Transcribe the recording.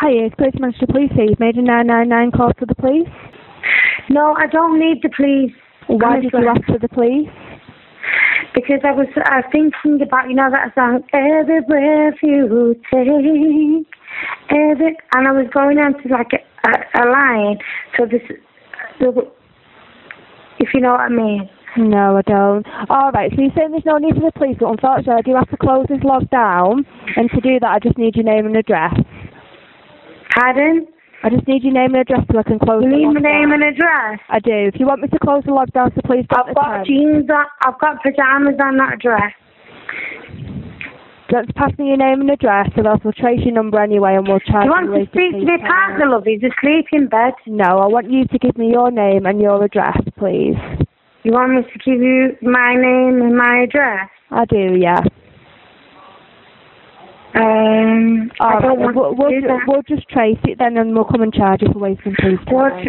Hiya, it's Police Manchester Police here. You've made a 999 call to the police. No, I don't need the police. Why did you ask for the police? Because I was thinking about, that song, every breath you take, and I was going on to like a line, so this, if you know what I mean. No, I don't. Alright, so you're saying there's no need for the police, but unfortunately I do have to close this log down, and to do that I just need your name and address. Pardon? I just need your name and address so I can close the log down. You need my name and address? I do. If you want me to close the log down, so please don't. I've got jeans on, I've got pyjamas on that address. Just pass me your name and address, and I'll trace your number anyway, and we'll charge you. Do you want to speak to my partner, love? He's asleep in bed. No, I want you to give me your name and your address, please. You want me to give you my name and my address? I do, yeah. I don't want to do that. We'll just trace it then, and we'll come and charge you for wasting police time.